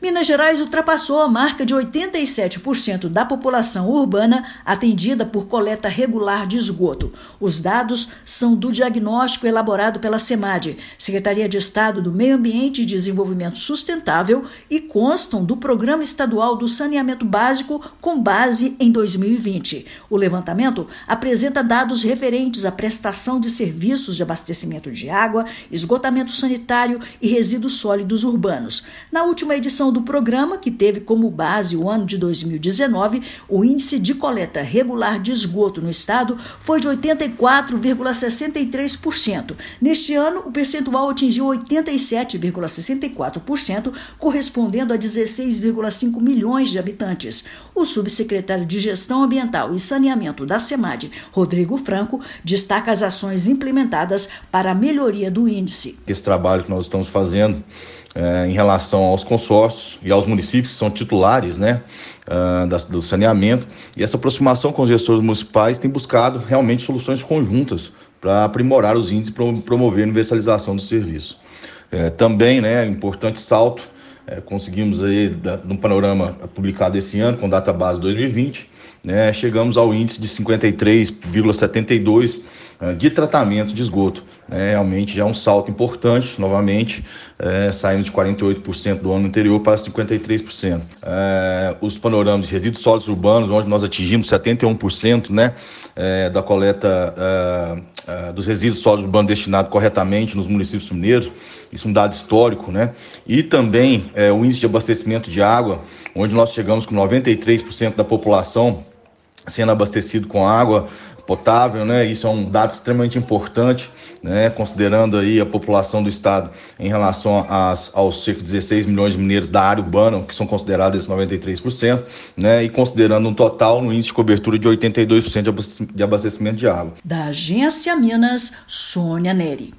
Minas Gerais ultrapassou a marca de 87% da população urbana atendida por coleta regular de esgoto. Os dados são do diagnóstico elaborado pela SEMAD, Secretaria de Estado do Meio Ambiente e Desenvolvimento Sustentável, e constam do Programa Estadual do Saneamento Básico com base em 2020. O levantamento apresenta dados referentes à prestação de serviços de abastecimento de água, esgotamento sanitário e resíduos sólidos urbanos. Na última edição do programa, que teve como base o ano de 2019, o índice de coleta regular de esgoto no estado foi de 84,63%. Neste ano, o percentual atingiu 87,64%, correspondendo a 16,5 milhões de habitantes. O subsecretário de Gestão Ambiental e Saneamento da SEMAD, Rodrigo Franco, destaca as ações implementadas para a melhoria do índice. Esse trabalho que nós estamos fazendo em relação aos consórcios e aos municípios que são titulares, do saneamento, e essa aproximação com os gestores municipais tem buscado realmente soluções conjuntas para aprimorar os índices e promover a universalização do serviço. Também, importante salto, conseguimos aí, no panorama publicado esse ano, com data base 2020, chegamos ao índice de 53,72% de tratamento de esgoto. Realmente já é um salto importante, novamente, saindo de 48% do ano anterior para 53%. Os panoramas de resíduos sólidos urbanos, onde nós atingimos 71% da coleta dos resíduos sólidos urbanos destinados corretamente nos municípios mineiros, isso é um dado histórico, E também o índice de abastecimento de água, onde nós chegamos com 93% da população sendo abastecido com água potável, Isso é um dado extremamente importante, considerando aí a população do estado em relação aos cerca de 16 milhões de mineiros da área urbana, que são considerados esses 93%, E considerando um total no índice de cobertura de 82% de abastecimento de água. Da Agência Minas, Sônia Neri.